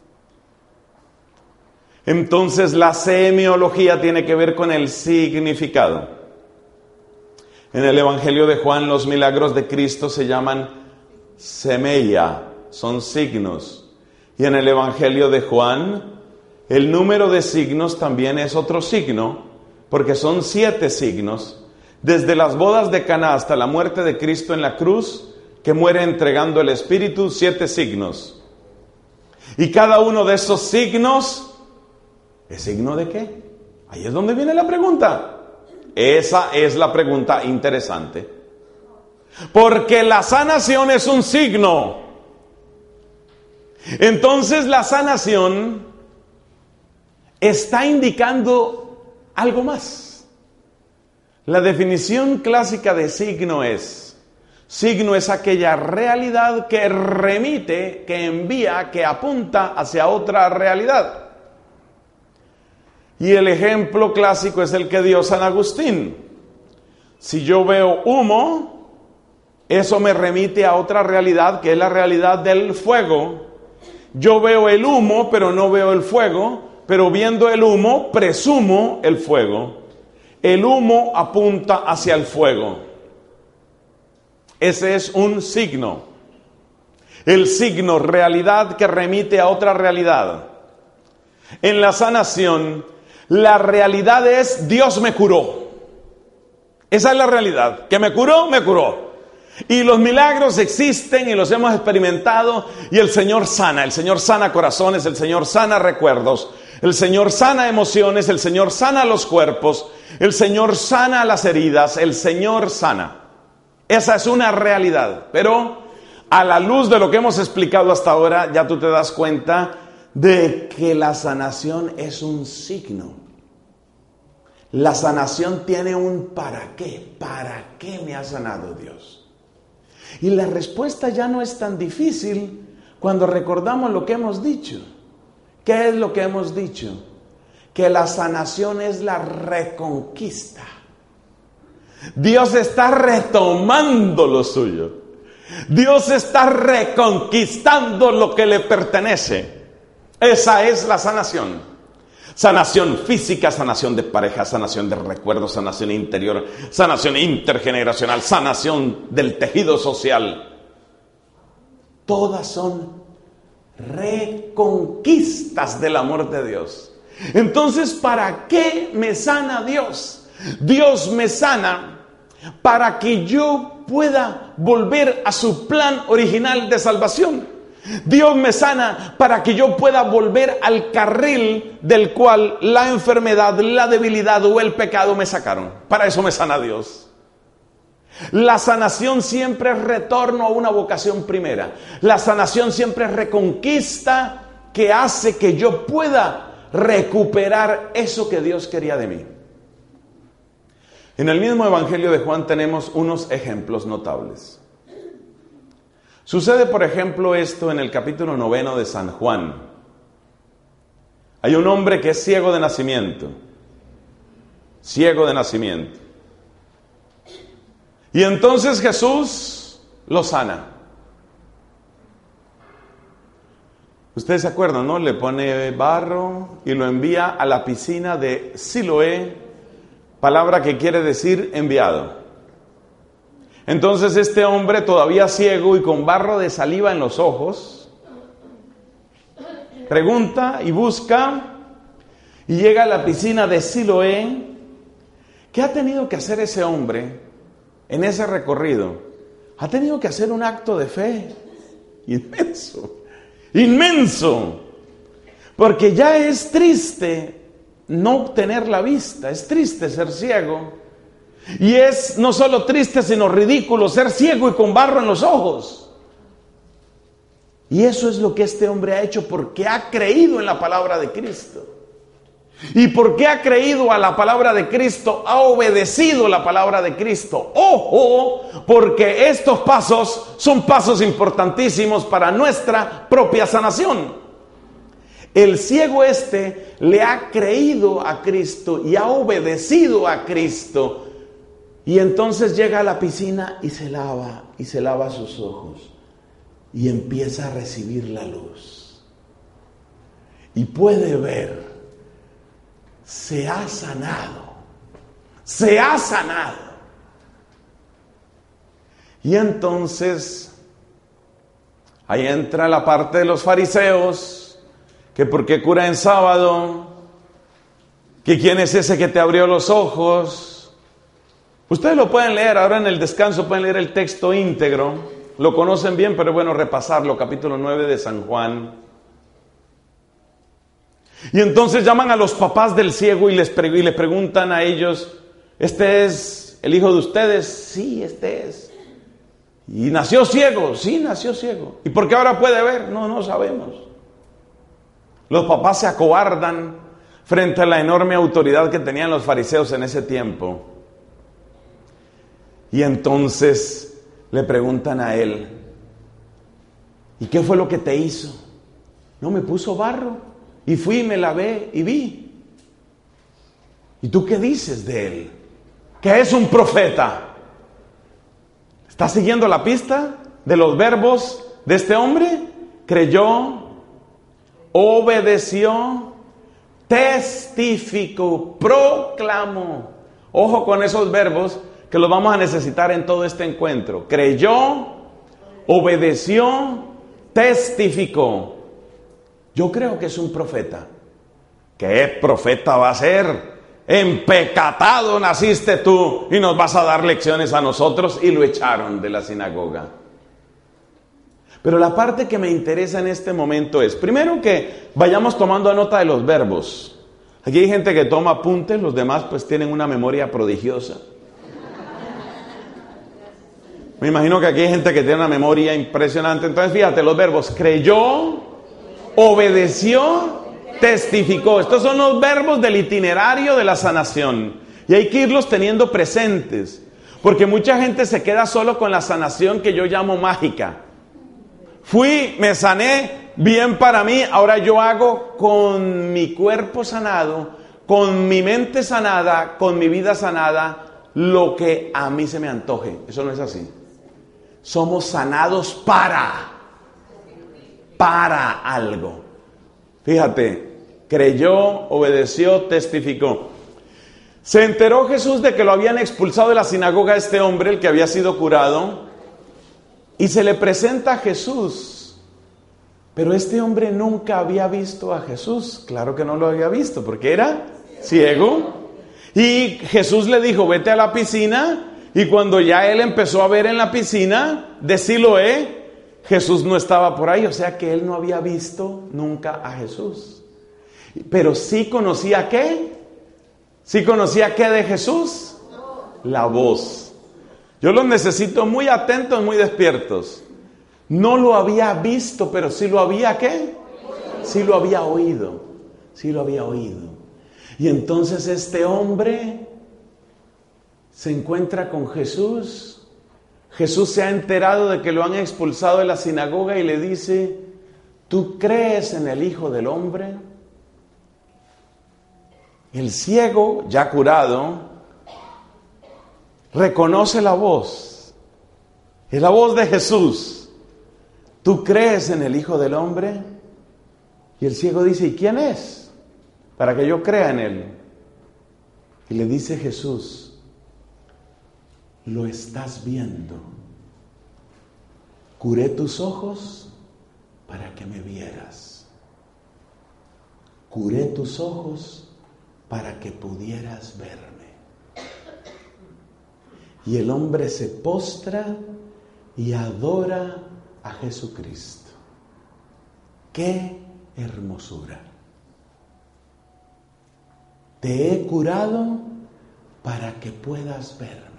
Entonces la semiología tiene que ver con el significado. En el Evangelio de Juan los milagros de Cristo se llaman semeia, son signos. Y en el Evangelio de Juan el número de signos también es otro signo, porque son 7 signos, desde las bodas de Caná hasta la muerte de Cristo en la cruz, que muere entregando el Espíritu, 7 signos. Y cada uno de esos signos, ¿es signo de qué? Ahí es donde viene la pregunta. Esa es la pregunta interesante. Porque la sanación es un signo. Entonces la sanación está indicando algo más. La definición clásica de signo es aquella realidad que remite, que envía, que apunta hacia otra realidad. Y el ejemplo clásico es el que dio San Agustín. Si yo veo humo, eso me remite a otra realidad, que es la realidad del fuego. Yo veo el humo, pero no veo el fuego. Pero viendo el humo, presumo el fuego. El humo apunta hacia el fuego. Ese es un signo. El signo, realidad que remite a otra realidad. En la sanación, la realidad es Dios me curó. Esa es la realidad. Que me curó, me curó. Y los milagros existen y los hemos experimentado. Y el Señor sana corazones, el Señor sana recuerdos. El Señor sana emociones, el Señor sana los cuerpos, el Señor sana las heridas, el Señor sana. Esa es una realidad, pero a la luz de lo que hemos explicado hasta ahora, ya tú te das cuenta de que la sanación es un signo. La sanación tiene un para qué. ¿Para qué me ha sanado Dios? Y la respuesta ya no es tan difícil cuando recordamos lo que hemos dicho. ¿Qué es lo que hemos dicho? Que la sanación es la reconquista. Dios está retomando lo suyo. Dios está reconquistando lo que le pertenece. Esa es la sanación. Sanación física, sanación de pareja, sanación de recuerdos, sanación interior, sanación intergeneracional, sanación del tejido social. Todas son reconquistas del amor de Dios. Entonces, ¿para qué me sana Dios? Dios me sana para que yo pueda volver a su plan original de salvación. Dios me sana para que yo pueda volver al carril del cual la enfermedad, la debilidad o el pecado me sacaron. Para eso me sana Dios. La sanación siempre es retorno a una vocación primera. La sanación siempre es reconquista que hace que yo pueda recuperar eso que Dios quería de mí. En el mismo Evangelio de Juan tenemos unos ejemplos notables. Sucede, por ejemplo, esto en el capítulo 9 de San Juan. Hay un hombre que es ciego de nacimiento. Ciego de nacimiento. Y entonces Jesús lo sana. Ustedes se acuerdan, ¿no? Le pone barro y lo envía a la piscina de Siloé, palabra que quiere decir enviado. Entonces este hombre, todavía ciego y con barro de saliva en los ojos, pregunta y busca y llega a la piscina de Siloé. ¿Qué ha tenido que hacer ese hombre en ese recorrido? Ha tenido que hacer un acto de fe inmenso, inmenso, porque ya es triste no tener la vista, es triste ser ciego. Y es no solo triste, sino ridículo ser ciego y con barro en los ojos. Y eso es lo que este hombre ha hecho porque ha creído en la palabra de Cristo. Y porque ha creído a la palabra de Cristo, ha obedecido la palabra de Cristo. ¡Ojo! Porque estos pasos son pasos importantísimos para nuestra propia sanación. El ciego le ha creído a Cristo y ha obedecido a Cristo. Y entonces llega a la piscina y se lava sus ojos y empieza a recibir la luz. Y puede ver, se ha sanado. Y entonces, ahí entra la parte de los fariseos, que por qué cura en sábado, que quién es ese que te abrió los ojos. Ustedes lo pueden leer, ahora en el descanso pueden leer el texto íntegro, lo conocen bien, pero es bueno repasarlo, capítulo 9 de San Juan. Y entonces llaman a los papás del ciego y le preguntan a ellos, ¿este es el hijo de ustedes? Sí, este es. ¿Y nació ciego? Sí, nació ciego. ¿Y por qué ahora puede ver? No sabemos. Los papás se acobardan frente a la enorme autoridad que tenían los fariseos en ese tiempo. Y entonces le preguntan a él, ¿y qué fue lo que te hizo? No, me puso barro y fui y me lavé y vi. ¿Y tú qué dices de él? Que es un profeta. ¿Estás siguiendo la pista de los verbos de este hombre? Creyó, obedeció, testificó, proclamó. Ojo con esos verbos que los vamos a necesitar en todo este encuentro. Creyó, obedeció, testificó. Yo creo que es un profeta. ¿Qué profeta va a ser? Empecatado naciste tú y nos vas a dar lecciones a nosotros. Y lo echaron de la sinagoga. Pero la parte que me interesa en este momento es, primero, que vayamos tomando nota de los verbos. Aquí hay gente que toma apuntes, los demás pues tienen una memoria prodigiosa. Me imagino que aquí hay gente que tiene una memoria impresionante. Entonces fíjate, los verbos: creyó, obedeció, testificó. Estos son los verbos del itinerario de la sanación. Y hay que irlos teniendo presentes. Porque mucha gente se queda solo con la sanación que yo llamo mágica. Fui, me sané, bien para mí. Ahora yo hago con mi cuerpo sanado, con mi mente sanada, con mi vida sanada, lo que a mí se me antoje. Eso no es así. Somos sanados para algo. Fíjate, creyó, obedeció, testificó. Se enteró Jesús de que lo habían expulsado de la sinagoga a este hombre, el que había sido curado, y se le presenta a Jesús. Pero este hombre nunca había visto a Jesús. Claro que no lo había visto, porque era ciego. Y Jesús le dijo, vete a la piscina. Y cuando ya él empezó a ver en la piscina de Siloé, Jesús no estaba por ahí. O sea que él no había visto nunca a Jesús. Pero sí conocía ¿qué? ¿Sí conocía qué de Jesús? La voz. Yo los necesito muy atentos, muy despiertos. No lo había visto, pero sí lo había ¿qué? Sí lo había oído. Sí lo había oído. Y entonces este hombre se encuentra con Jesús. Jesús se ha enterado de que lo han expulsado de la sinagoga y le dice, ¿tú crees en el Hijo del Hombre? El ciego, ya curado, reconoce la voz. Es la voz de Jesús. ¿Tú crees en el Hijo del Hombre? Y el ciego dice, ¿y quién es? Para que yo crea en él. Y le dice Jesús, lo estás viendo. Curé tus ojos para que me vieras. Curé tus ojos para que pudieras verme. Y el hombre se postra y adora a Jesucristo. ¡Qué hermosura! Te he curado para que puedas verme.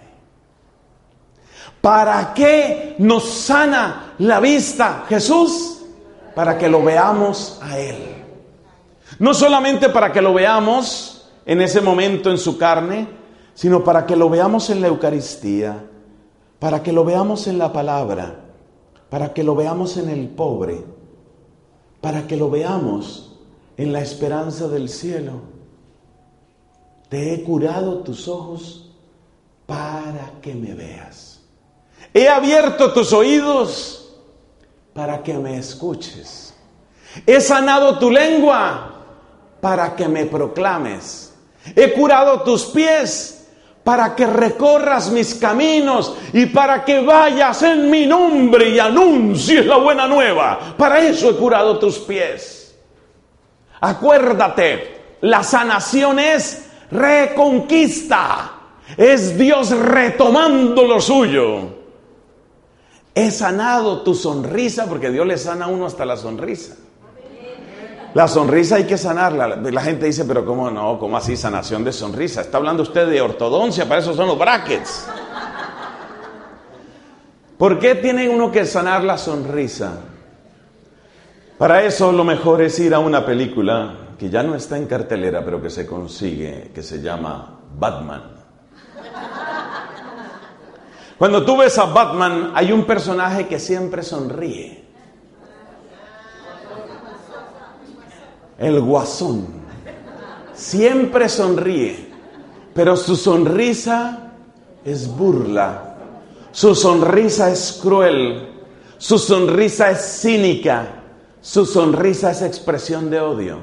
¿Para qué nos sana la vista Jesús? Para que lo veamos a Él. No solamente para que lo veamos en ese momento en su carne, sino para que lo veamos en la Eucaristía, para que lo veamos en la palabra, para que lo veamos en el pobre, para que lo veamos en la esperanza del cielo. Te he curado tus ojos para que me veas. He abierto tus oídos para que me escuches. He sanado tu lengua para que me proclames. He curado tus pies para que recorras mis caminos y para que vayas en mi nombre y anuncies la buena nueva. Para eso he curado tus pies. Acuérdate, la sanación es reconquista. Es Dios retomando lo suyo. He sanado tu sonrisa, porque Dios le sana a uno hasta la sonrisa. La sonrisa hay que sanarla. La gente dice, pero ¿cómo no? ¿Cómo así sanación de sonrisa? Está hablando usted de ortodoncia, para eso son los brackets. ¿Por qué tiene uno que sanar la sonrisa? Para eso lo mejor es ir a una película que ya no está en cartelera, pero que se consigue, que se llama Batman. Cuando tú ves a Batman, hay un personaje que siempre sonríe. El Guasón. Siempre sonríe, pero su sonrisa es burla. Su sonrisa es cruel. Su sonrisa es cínica. Su sonrisa es expresión de odio.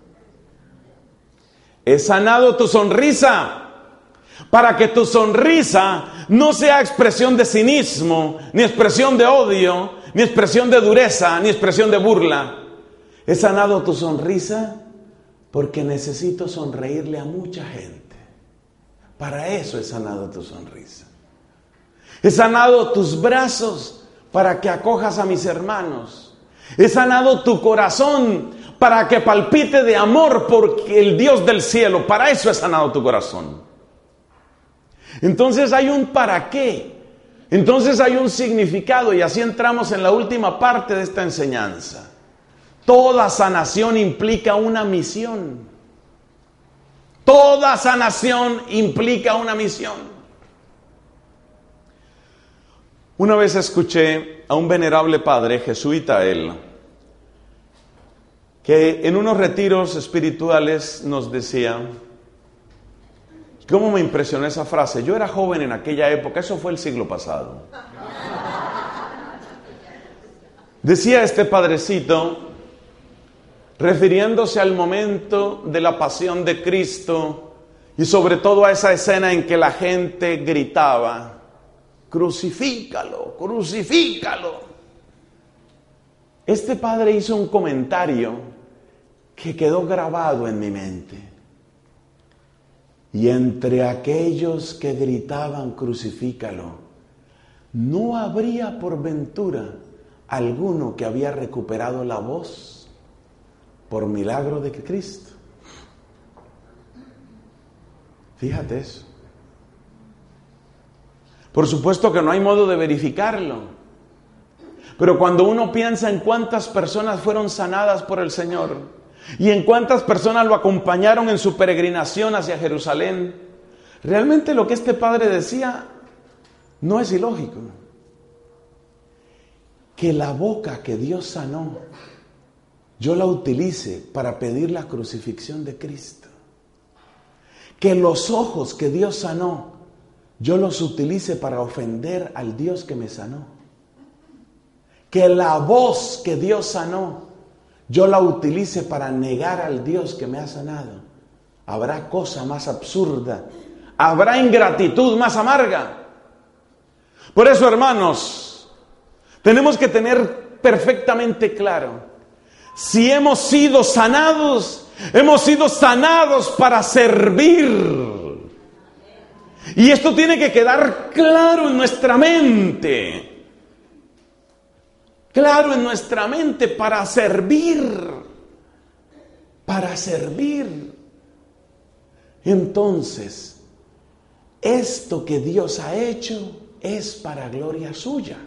He sanado tu sonrisa para que tu sonrisa no sea expresión de cinismo, ni expresión de odio, ni expresión de dureza, ni expresión de burla. He sanado tu sonrisa porque necesito sonreírle a mucha gente. Para eso he sanado tu sonrisa. He sanado tus brazos para que acojas a mis hermanos. He sanado tu corazón para que palpite de amor por el Dios del cielo. Para eso he sanado tu corazón. Entonces hay un para qué. Entonces hay un significado, y así entramos en la última parte de esta enseñanza. Toda sanación implica una misión. Toda sanación implica una misión. Una vez escuché a un venerable padre, jesuita él, que en unos retiros espirituales nos decía, ¿cómo me impresionó esa frase? Yo era joven en aquella época, eso fue el siglo pasado. Decía este padrecito refiriéndose al momento de la pasión de Cristo y sobre todo a esa escena en que la gente gritaba: crucifícalo, crucifícalo. Este padre hizo un comentario que quedó grabado en mi mente. Y entre aquellos que gritaban crucifícalo, ¿no habría por ventura alguno que había recuperado la voz por milagro de Cristo? Fíjate eso. Por supuesto que no hay modo de verificarlo, pero cuando uno piensa en cuántas personas fueron sanadas por el Señor y en cuántas personas lo acompañaron en su peregrinación hacia Jerusalén, realmente lo que este padre decía no es ilógico. Que la boca que Dios sanó, yo la utilice para pedir la crucifixión de Cristo. Que los ojos que Dios sanó, yo los utilice para ofender al Dios que me sanó. Que la voz que Dios sanó, yo la utilice para negar al Dios que me ha sanado. Habrá cosa más absurda, habrá ingratitud más amarga. Por eso, hermanos, tenemos que tener perfectamente claro: si hemos sido sanados para servir. Y esto tiene que quedar claro en nuestra mente. Claro en nuestra mente, para servir. Para servir. Entonces, esto que Dios ha hecho es para gloria suya.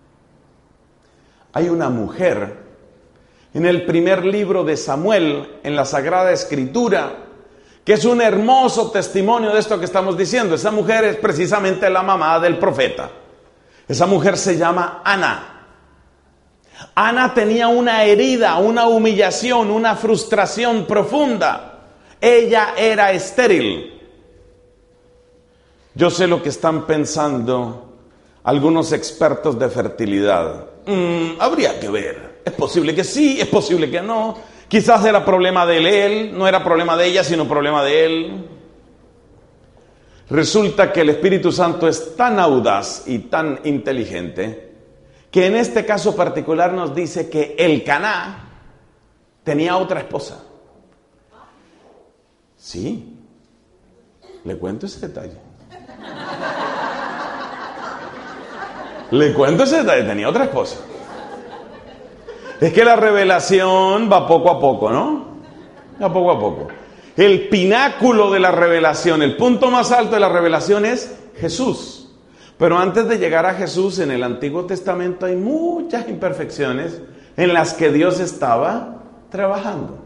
Hay una mujer en el primer libro de Samuel, en la Sagrada Escritura, que es un hermoso testimonio de esto que estamos diciendo. Esa mujer es precisamente la mamá del profeta. Esa mujer se llama Ana. Ana tenía una herida, una humillación, una frustración profunda. Ella era estéril. Yo sé lo que están pensando algunos expertos de fertilidad. Habría que ver. Es posible que sí, es posible que no. Quizás era problema de él, no era problema de ella, sino problema de él. Resulta que el Espíritu Santo es tan audaz y tan inteligente que en este caso particular nos dice que Elcaná tenía otra esposa. Sí, le cuento ese detalle. Tenía otra esposa. Es que la revelación va poco a poco, ¿no? Va poco a poco. El pináculo de la revelación, el punto más alto de la revelación es Jesús. Pero antes de llegar a Jesús, en el Antiguo Testamento hay muchas imperfecciones en las que Dios estaba trabajando.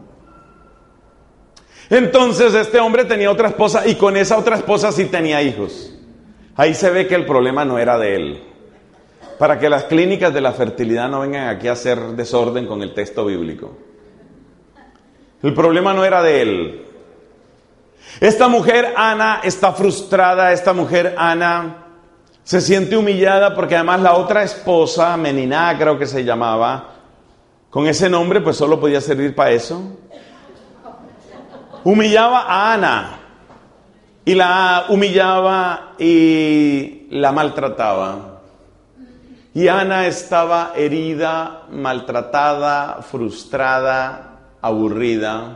Entonces este hombre tenía otra esposa y con esa otra esposa sí tenía hijos. Ahí se ve que el problema no era de él. Para que las clínicas de la fertilidad no vengan aquí a hacer desorden con el texto bíblico. El problema no era de él. Esta mujer Ana está frustrada, esta mujer Ana se siente humillada porque además la otra esposa, Meniná creo que se llamaba, con ese nombre pues solo podía servir para eso. Humillaba a Ana y la humillaba y la maltrataba. Y Ana estaba herida, maltratada, frustrada, aburrida.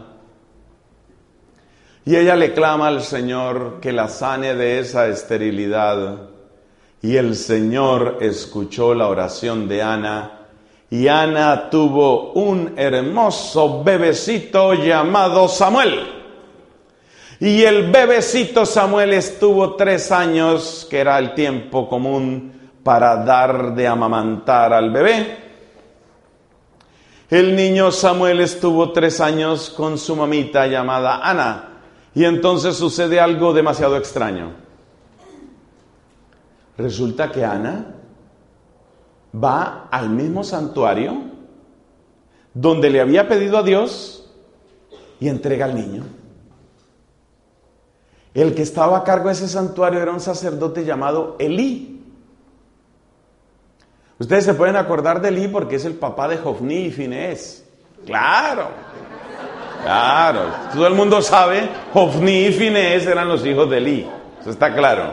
Y ella le clama al Señor que la sane de esa esterilidad. Y el Señor escuchó la oración de Ana. Y Ana tuvo un hermoso bebecito llamado Samuel. Y el bebecito Samuel estuvo 3 años, que era el tiempo común para dar de amamantar al bebé. El niño Samuel estuvo 3 años con su mamita llamada Ana. Y entonces sucede algo demasiado extraño. Resulta que Ana va al mismo santuario donde le había pedido a Dios y entrega al niño. El que estaba a cargo de ese santuario era un sacerdote llamado Elí. Ustedes se pueden acordar de Elí porque es el papá de Jofní y Finés. ¡Claro! Claro, todo el mundo sabe, Hofni y Finés eran los hijos de Eli. Eso está claro.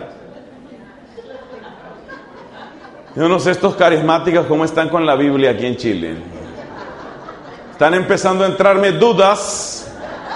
Yo no sé estos carismáticos cómo están con la Biblia aquí en Chile. Están empezando a entrarme dudas.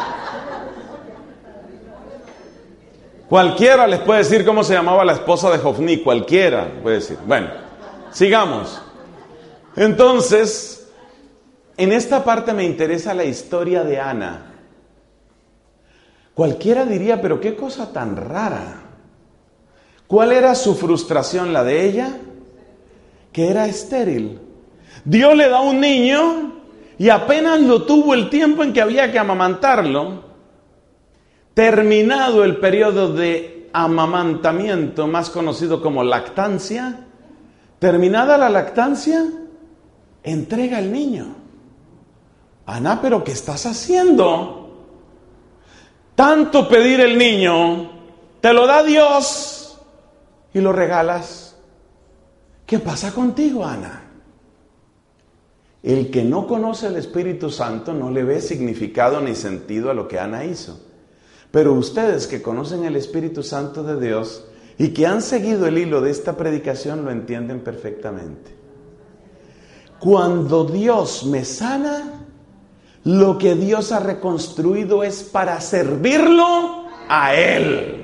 Cualquiera les puede decir cómo se llamaba la esposa de Hofni, cualquiera puede decir. Bueno, sigamos. Entonces, en esta parte me interesa la historia de Ana. Cualquiera diría, pero qué cosa tan rara. ¿Cuál era su frustración, la de ella? Que era estéril. Dios le da un niño y apenas lo tuvo el tiempo en que había que amamantarlo. Terminado el periodo de amamantamiento, más conocido como lactancia, terminada la lactancia, entrega al niño. Ana, ¿pero qué estás haciendo? Tanto pedir el niño, te lo da Dios y lo regalas. ¿Qué pasa contigo, Ana? El que no conoce el Espíritu Santo no le ve significado ni sentido a lo que Ana hizo. Pero ustedes que conocen el Espíritu Santo de Dios y que han seguido el hilo de esta predicación lo entienden perfectamente. Cuando Dios me sana, lo que Dios ha reconstruido es para servirlo a Él.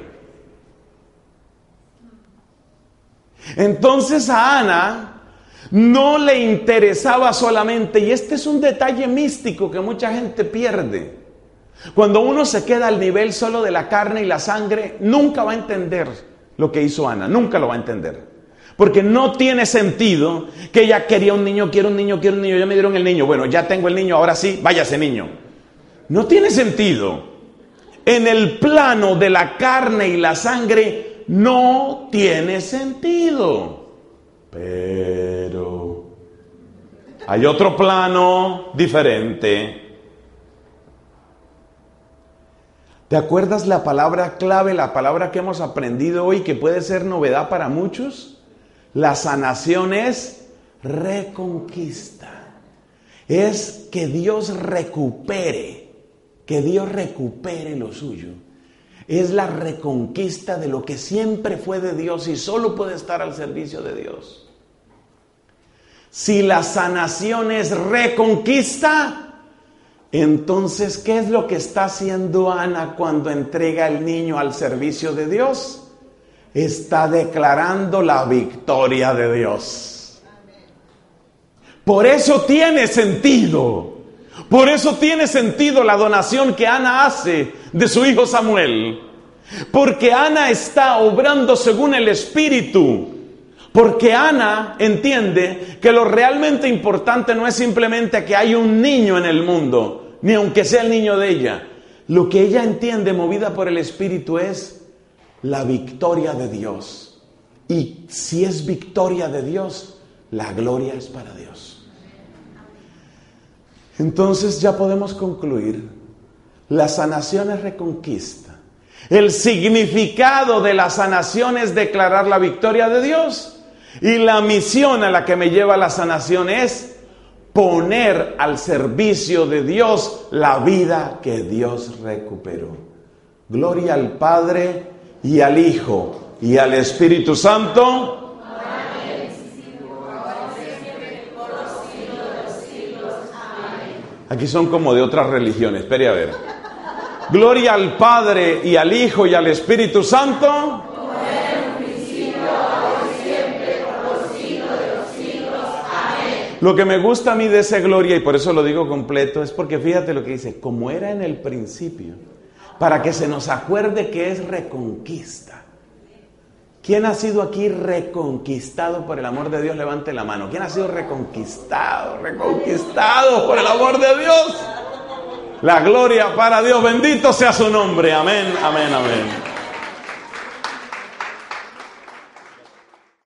Entonces a Ana no le interesaba solamente, y este es un detalle místico que mucha gente pierde. Cuando uno se queda al nivel solo de la carne y la sangre, nunca va a entender lo que hizo Ana, nunca lo va a entender. Porque no tiene sentido que ella quería un niño, quiero un niño, ya me dieron el niño, bueno, ya tengo el niño, ahora sí, váyase niño. No tiene sentido. En el plano de la carne y la sangre no tiene sentido. Pero hay otro plano diferente. ¿Te acuerdas la palabra clave, la palabra que hemos aprendido hoy, que puede ser novedad para muchos? La sanación es reconquista. Es que Dios recupere lo suyo. Es la reconquista de lo que siempre fue de Dios y solo puede estar al servicio de Dios. Si la sanación es reconquista, entonces, ¿qué es lo que está haciendo Ana cuando entrega el niño al servicio de Dios? Está declarando la victoria de Dios. Por eso tiene sentido. Por eso tiene sentido la donación que Ana hace de su hijo Samuel. Porque Ana está obrando según el Espíritu. Porque Ana entiende que lo realmente importante no es simplemente que hay un niño en el mundo, ni aunque sea el niño de ella. Lo que ella entiende, movida por el Espíritu, es la victoria de Dios. Y si es victoria de Dios, la gloria es para Dios. Entonces ya podemos concluir. La sanación es reconquista. El significado de la sanación es declarar la victoria de Dios. Y la misión a la que me lleva la sanación es poner al servicio de Dios la vida que Dios recuperó. Gloria al Padre y al Hijo y al Espíritu Santo. Aquí son como de otras religiones. Espere a ver. Gloria al Padre y al Hijo y al Espíritu Santo. Lo que me gusta a mí de esa gloria, y por eso lo digo completo, es porque fíjate lo que dice, como era en el principio, para que se nos acuerde que es reconquista. ¿Quién ha sido aquí reconquistado por el amor de Dios? Levante la mano. ¿Quién ha sido reconquistado? Reconquistado por el amor de Dios. La gloria para Dios. Bendito sea su nombre. Amén, amén, amén.